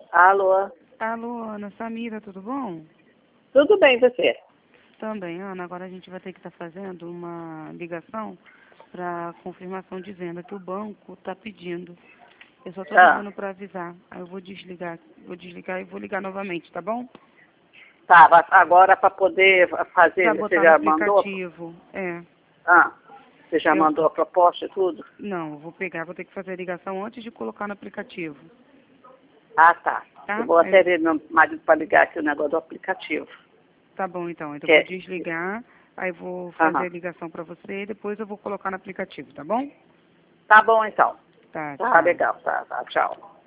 Alô? Alô, Ana, Samira, tudo bom? Tudo bem, você? Também, Ana, agora a gente vai ter que estar fazendo uma ligação para confirmação dizendo que o banco está pedindo. Eu só estou ligando para avisar. Aí eu vou desligar e vou ligar novamente, tá bom? Tá, agora para poder fazer, Para você botar no já mandou? aplicativo. É. Ah, você já Eu, mandou a proposta e tudo? não, eu vou vou ter que fazer a ligação antes de colocar no aplicativo. Ah, tá. Tá? Eu vou até ver meu marido para ligar aqui o negócio do aplicativo. Tá bom, então. Então eu vou Que desligar, aí vou fazer Aham. a ligação para você e depois eu vou colocar no aplicativo, tá bom? Tá bom, então. Tá, Tá tchau. legal, tá, tchau.